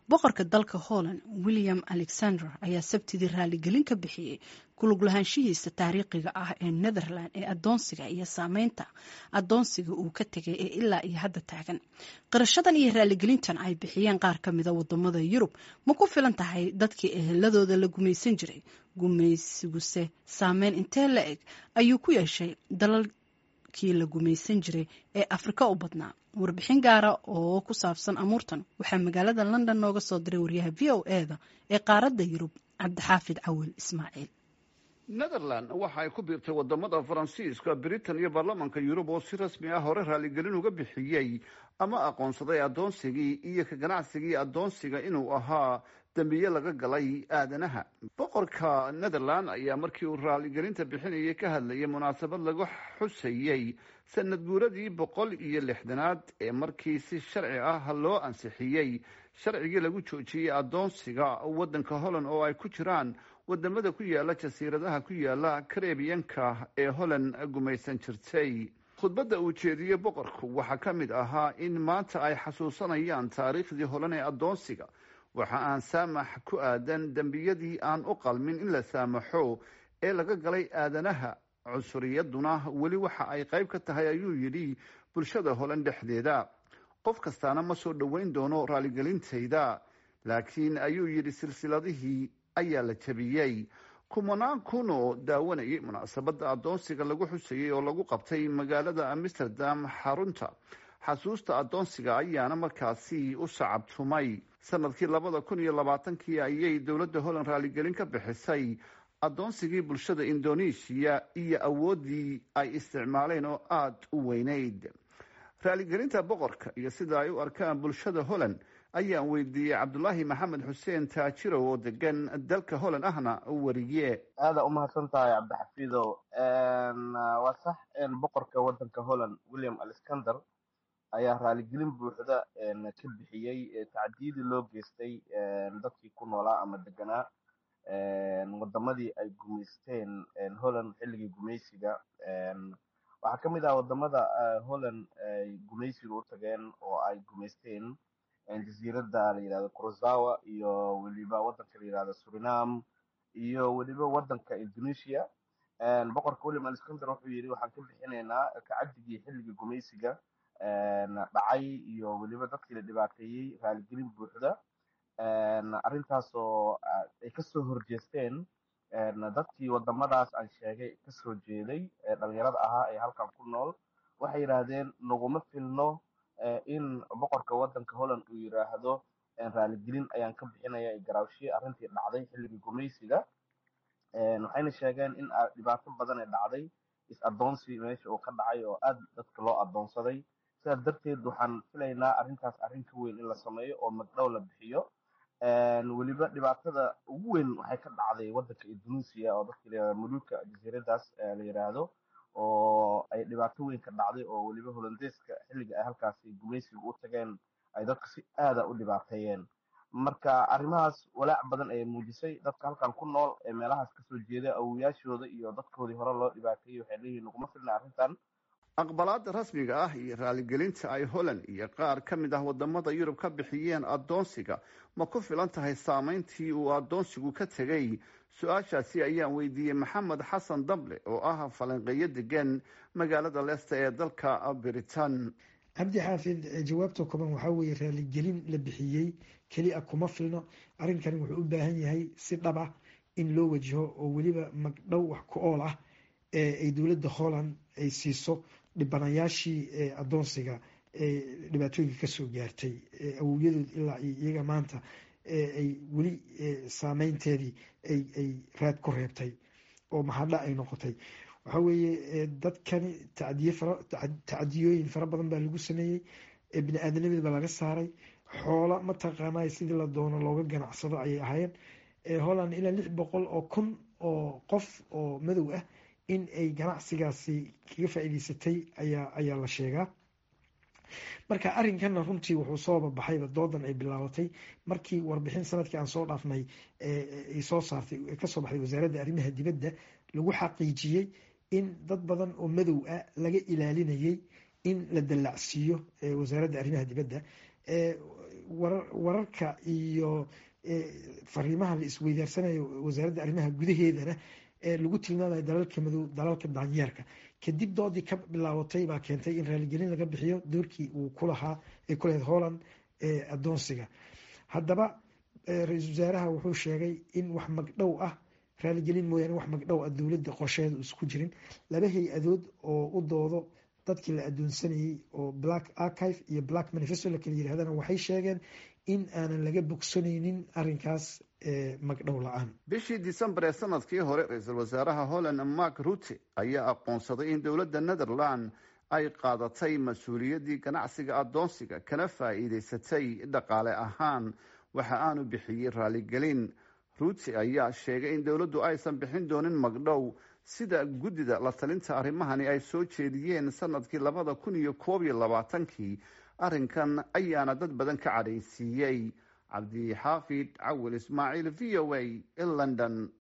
boqorka dalka Holland William Alexander ayaa sabtidii raaligelin ka bixiyay ku lug lahaanshihiisa taariikhiga ah ee Netherland ee adoonsiga iyo saameynta adoonsiga uu ka tegay ee ilaa iyo hadda taagan. Qarashadan iyo raaligelintan ay bixiyeen qaar ka mid ah wadamada Yurub ma ku filan tahay dadkii eheladooda la gumaysan jiray. Gumaysiguse saameyn intee la eg ayuu ku yeeshay dalalkii la gumaysan jiray ee Afrika u badnaa. warbixin gaara oo ku saabsan amuurtan waxaa magaalada London nooga soo diray wariyaha VOA-da ee qaaradda Yurub Cabdixaafid Cawil Ismaaciil. Netherland waxa ay ku biirtay wadamada Faransiiska, Britain iyo baarlamaanka Yurub oo si rasmi ah hore raaligelin uga bixiyay ama aqoonsaday adoonsigii iyo ka ganacsigii adoonsiga inuu ahaa dambiye laga galay aadanaha. Boqorka Netherland ayaa markii uu raaligelinta bixinayay ka hadlayay munaasabad lagu xusayay sanad guuradii 160aad ee markii si sharci ah loo ansixiyay sharcigii lagu joojiyay adoonsiga wadanka Holland oo ay ku jiraan wadamada ku yaala jasiiradaha ku yaala Caribbean-ka ee Holland gumaysan jirtay. khudbadda uu jeediyey boqorku waxaa ka mid ahaa in maanta ay xasuusanayaan taariikhdii Holland ee adoonsiga. waxa aan saamax ku aadan dambiyadii aan u qalmin in la saamaxo ee laga galay aadanaha. cunsuriyaduna weli waxa ay qayb ka tahay ayuu yidhi bulshada Holland dhexdeeda. qof kastaana ma soo dhoweyn doono raaligelintayda, laakiin ayuu yidhi silsiladihii ayaa la jabiyey. kumanaan kun oo daawanayay munaasabadda adoonsiga lagu xusayay oo lagu qabtay magaalada Amsterdam xarunta xasuusta adoonsiga ayaana markaasi u sacabtumay. sanadkii 2020 ayay dowladda Holland raaligelin ka bixisay adoonsigii bulshada Indonesia iyo awoodii ay isticmaaleen oo aad u weynayd. raaligelinta boqorka iyo sida ay u arkaan bulshada Holland ayaan weydiiyey Cabdulaahi Maxamed Xuseen Taajiro oo degan dalka Holland ahna wariye. aada u mahadsantahay Cabdixafiidow. waa sax boqorka wadanka Holland William Alexander ayaa raaligelin buuxda ka bixiyay tacdiidii loo geystay dadkii ku noolaa ama deganaa wadamadii ay gumaysteen Holland xilligii gumaysiga. waxaa ka mid ah wadamada Holland ay gumaysiga u tageen oo ay gumaysteen jasiiradda la yidhahdo Curaçao iyo weliba wadanka la yidhahdo Suriname iyo weliba wadanka Indonesia. boqorka William Alexander wuxuu yidhi waxaan ka bixinaynaa kacabdigii xilligii gumaysiga dhacay iyo weliba dadkii la dhibaateeyey raaligelin buuxda. arrintaasoo ay kasoo horjeesteen dadkii wadamadaas aan sheegay kasoo jeeday dhalinyarada ahaa ee halkan ku nool. waxay yidhaahdeen naguma filno in boqorka wadanka Holland uu yidhaahdo raaligelin ayaan ka bixinaya garaawshiye arrintii dhacday xilligii gumaysiga. waxayna sheegeen in dhibaato badan ay dhacday, is-adoonsi meesha uu ka dhacay oo aad dadka loo adoonsaday. sidaas darteed waxaan filaynaa arrintaas arrin ka weyn in la sameeyo oo magdhow la bixiyo. weliba dhibaatada ugu weyn waxay ka dhacday wadanka Indonesia oo dadka la yidhahdo Molucca jasiiradaas la yidhaahdo oo ay dhibaato weyn ka dhacday oo weliba Hollandeeska xilliga ay halkaasi gumaysiga u tageen ay dadka si aada u dhibaateeyeen. marka arrimahaas walaac badan ayay muujisay dadka halkan ku nool ee meelahaas kasoo jeeda awoowayaashooda iyo dadkoodii hore loo dhibaateeyey. waxay leeyihiin naguma filna arrintan. aqbalaadda rasmiga ah iyo raaligelinta ay Holland iyo qaar ka mid ah wadamada Yurub ka bixiyeen adoonsiga ma ku filan tahay saameyntii uu adoonsigu ka tegay? su-aashaasi ayaan weydiiyey Maxamed Xasan Dable oo ah falanqeeyo degan magaalada Leicester ee dalka Britain. cabdi xaafid, jawaabta kooban waxaa weeye raaligelin la bixiyey keliya kuma filno. arrinkani wuxuu u baahan yahay si dhab ah in loo wajaho oo weliba magdhow wax ku ool ah ay dowladda Holland ay siiso dhibanayaashii adoonsiga dhibaatooyinka kasoo gaartay awowyadood ilaa iyaga maanta ay weli saameynteedii ay raad ku reebtay oo mahadha ay noqotay. waxaa weeye dadkani tacdiyooyin fara badan baa lagu sameeyey, bini aadamnimada baa laga saaray, xoola mataqaanaa sidii la doono looga ganacsado ayay ahaayeen. Holland ilaa 600,000 oo qof oo madow ah in ay ganacsigaasi kaga faa'iidaysatay ayaa la sheegaa. marka arrinkana runtii wuxuu soo babaxayba doodan ay bilaabatay markii warbixin sanadkii aan soo dhaafnay ay soo saartay kasoo baxday wasaaradda arrimaha dibadda lagu xaqiijiyey in dad badan oo madow ah laga ilaalinayay in la dallacsiiyo wasaaradda arrimaha dibadda. wararka iyo fariimaha la isweydaarsanayo wasaaradda arrimaha gudaheedana lagu tilmaamayo dalalka madow dalalka daanyeerka kadib doodii ka bilaabatay baa keentay in raaligelin laga bixiyo doorkii uu kulahaa ay ku lahayd Holland adoonsiga. haddaba ra-iisul wasaaraha wuxuu sheegay in wax magdhow ah raaligelin mooyaane wax magdhow ah dowladda qorsheeda isku jirin. laba hay-adood oo u doodo dadkii la adoonsanayay oo Black Archive iyo Black Manifesto la kala yiraahdana waxay sheegeen in aanan laga bogsanaynin arrinkaas magdhow la-aan. bishii December ee sanadkii hore ra-iisul wasaaraha Holland Mark Rutte ayaa aqoonsaday in dowladda Netherland ay qaadatay mas-uuliyaddii ganacsiga adoonsiga kana faa'iidaysatay dhaqaale ahaan waxa aanu bixiyey raaligelin. Rutte ayaa sheegay in dowladdu aysan bixin doonin magdhow sida guddida la talinta arrimahani ay soo jeediyeen sanadkii 2021. arrinkan ayaana dad badan ka cadhaysiiyey. cabdixaafid cawil ismaaciil, VOA, London.